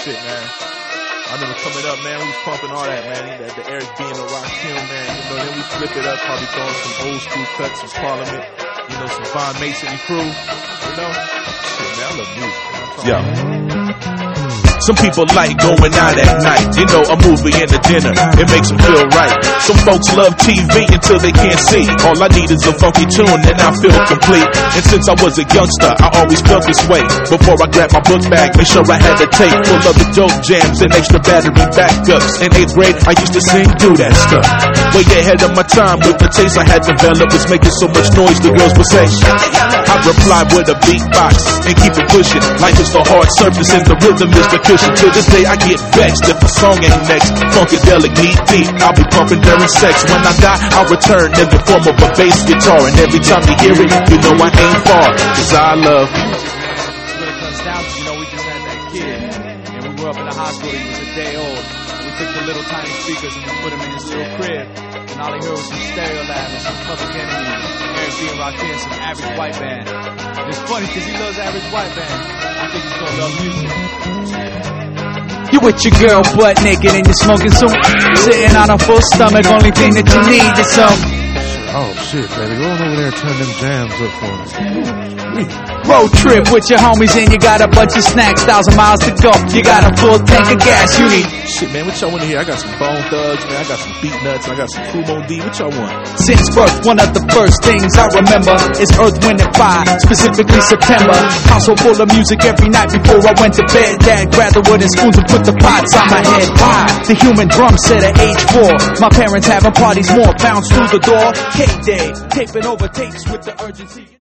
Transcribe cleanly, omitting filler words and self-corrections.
shit, man. I remember coming up, man, we was pumping all that, man. The Eric B and the Rakim, man. You know, then we flip it up, probably throwing some old school cuts, some Parliament, you know, some Von Mason and crew. You know? Shit, man, I love music. Yeah. Some people like going out at night. You know, a movie and a dinner, it makes them feel right. Some folks love TV until they can't see. All I need is a funky tune and I feel complete. And since I was a youngster, I always felt this way. Before I grabbed my book bag, make sure I had a tape full of the dope jams and extra battery backups. In 8th grade, I used to sing through that stuff. Way ahead of my time with the taste I had developed. Was making so much noise the girls would say. I replied with a beatbox and keep it pushing. Life is the hard surface and the rhythm is the cushion. To this day I get vexed if the song ain't next. Funkadelic, knee deep, I'll be pumping during sex. When I die, I'll return in the form of a bass guitar. And every time you hear it, you know I ain't far. Cause I love music. When it comes down to, you know, we just had that kid. And we grew up in the hospital, he was a day old. We took the little tiny speakers and we put him in his little crib. And all he heard was some Stereolab and some Public Enemy, Eric B and Rakim, some Average White Band. And it's funny cause he loves Average White Band. I think he's gonna love music. You with your girl butt naked and you're smoking some, sitting on a full stomach, only thing that you need is some. Oh shit, baby, go on over there and turn them jams up for me. Road trip with your homies and you got a bunch of snacks, 1,000 miles to go, you got a full tank of gas, you need. Shit, man, what y'all want to hear? I got some Bone Thugs, man, I got some Beat Nuts, I got some Kumo D, what y'all want? Since birth, one of the first things I remember is Earth, Wind & Fire, specifically September. Household full of music every night before I went to bed. Dad grabbed the wooden spoons and put the pots on my head. Why? The human drum set at age 4. My parents having parties more, bounce through the door. K-Day, taping over tapes with the urgency.